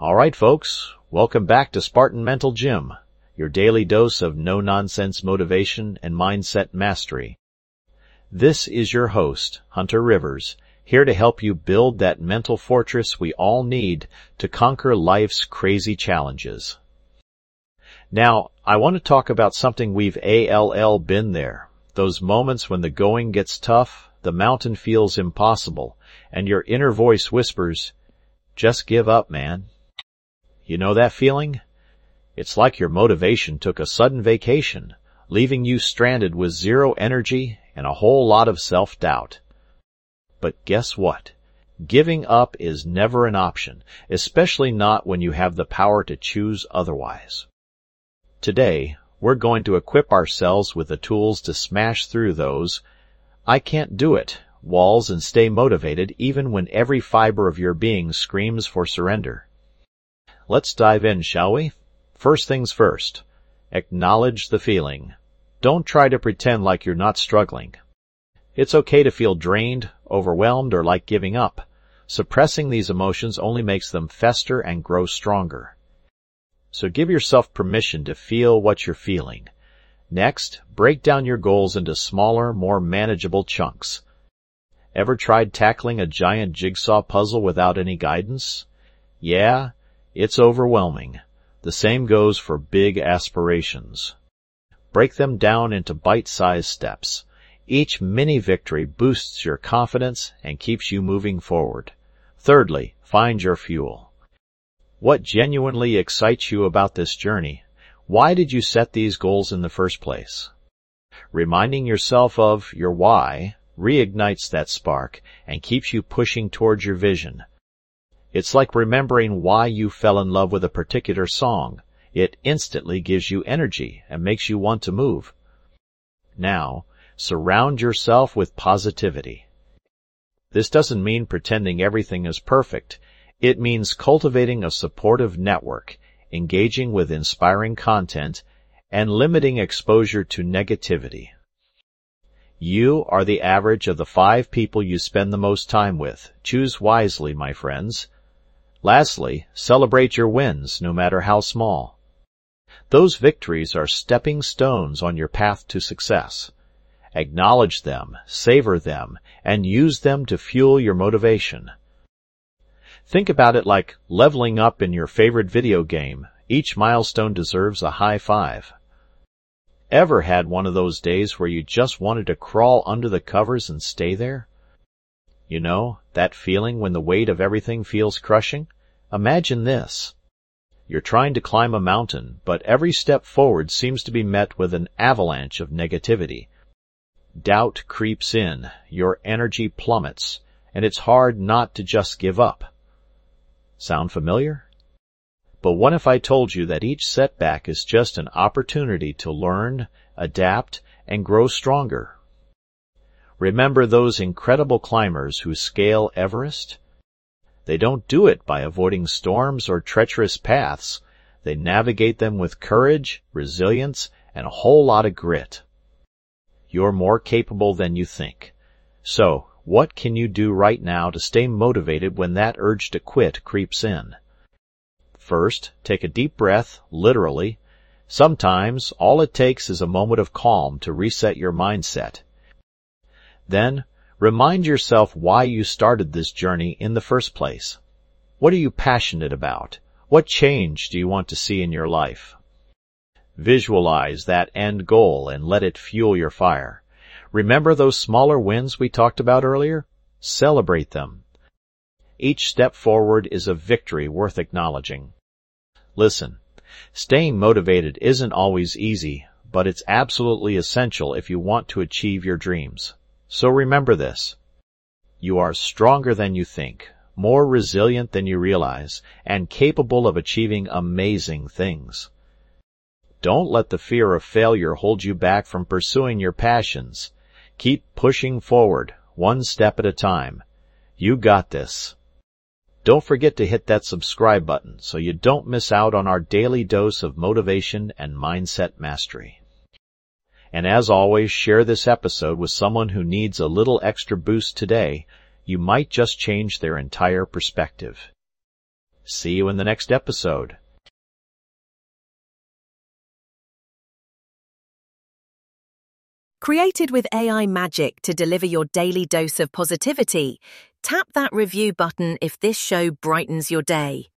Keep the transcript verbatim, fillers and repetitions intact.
All right, folks, welcome back to Spartan Mental Gym, your daily dose of no-nonsense motivation and mindset mastery. This is your host, Hunter Rivers, here to help you build that mental fortress we all need to conquer life's crazy challenges. Now, I want to talk about something we've all been there, those moments when the going gets tough, the mountain feels impossible, and your inner voice whispers, "Just give up, man." You know that feeling? It's like your motivation took a sudden vacation, leaving you stranded with zero energy and a whole lot of self-doubt. But guess what? Giving up is never an option, especially not when you have the power to choose otherwise. Today, we're going to equip ourselves with the tools to smash through those "I can't do it" walls and stay motivated even when every fiber of your being screams for surrender. Let's dive in, shall we? First things first. Acknowledge the feeling. Don't try to pretend like you're not struggling. It's okay to feel drained, overwhelmed, or like giving up. Suppressing these emotions only makes them fester and grow stronger. So give yourself permission to feel what you're feeling. Next, break down your goals into smaller, more manageable chunks. Ever tried tackling a giant jigsaw puzzle without any guidance? Yeah, it's overwhelming. The same goes for big aspirations. Break them down into bite-sized steps. Each mini-victory boosts your confidence and keeps you moving forward. Thirdly, find your fuel. What genuinely excites you about this journey? Why did you set these goals in the first place? Reminding yourself of your why reignites that spark and keeps you pushing towards your vision. It's like remembering why you fell in love with a particular song. It instantly gives you energy and makes you want to move. Now, surround yourself with positivity. This doesn't mean pretending everything is perfect. It means cultivating a supportive network, engaging with inspiring content, and limiting exposure to negativity. You are the average of the five people you spend the most time with. Choose wisely, my friends. Lastly, celebrate your wins, no matter how small. Those victories are stepping stones on your path to success. Acknowledge them, savor them, and use them to fuel your motivation. Think about it like leveling up in your favorite video game. Each milestone deserves a high five. Ever had one of those days where you just wanted to crawl under the covers and stay there? You know, that feeling when the weight of everything feels crushing? Imagine this. You're trying to climb a mountain, but every step forward seems to be met with an avalanche of negativity. Doubt creeps in, your energy plummets, and it's hard not to just give up. Sound familiar? But what if I told you that each setback is just an opportunity to learn, adapt, and grow stronger? Remember those incredible climbers who scale Everest? They don't do it by avoiding storms or treacherous paths. They navigate them with courage, resilience, and a whole lot of grit. You're more capable than you think. So, what can you do right now to stay motivated when that urge to quit creeps in? First, take a deep breath, literally. Sometimes, all it takes is a moment of calm to reset your mindset. Then, remind yourself why you started this journey in the first place. What are you passionate about? What change do you want to see in your life? Visualize that end goal and let it fuel your fire. Remember those smaller wins we talked about earlier? Celebrate them. Each step forward is a victory worth acknowledging. Listen, staying motivated isn't always easy, but it's absolutely essential if you want to achieve your dreams. So remember this. You are stronger than you think, more resilient than you realize, and capable of achieving amazing things. Don't let the fear of failure hold you back from pursuing your passions. Keep pushing forward, one step at a time. You got this. Don't forget to hit that subscribe button so you don't miss out on our daily dose of motivation and mindset mastery. And as always, share this episode with someone who needs a little extra boost today. You might just change their entire perspective. See you in the next episode. Created with A I magic to deliver your daily dose of positivity, tap that review button if this show brightens your day.